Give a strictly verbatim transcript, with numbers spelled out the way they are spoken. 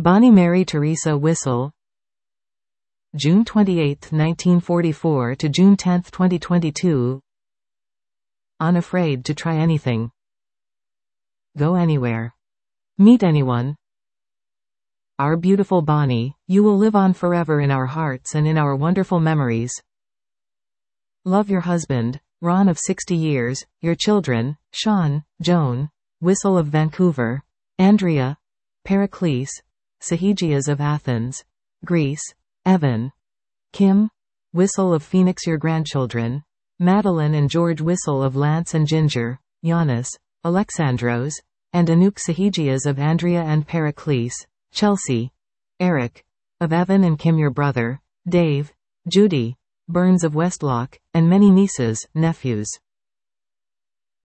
Bonnie Mary Teresa Whistle. June twenty-eighth, nineteen forty-four to June tenth, twenty twenty-two. Unafraid to try anything. Go anywhere. Meet anyone. Our beautiful Bonnie, you will live on forever in our hearts and in our wonderful memories. Love your husband, Ron of sixty years, your children, Sean, Joan, Whistle of Vancouver, Andrea, Pericles, Sahigias of Athens, Greece, Evan, Kim, Whistle of Phoenix, your grandchildren, Madeline and George Whistle of Lance and Ginger, Giannis, Alexandros, and Anouk Sahigias of Andrea and Pericles, Chelsea, Eric, of Evan and Kim, your brother, Dave, Judy, Burns of Westlock, and many nieces, nephews.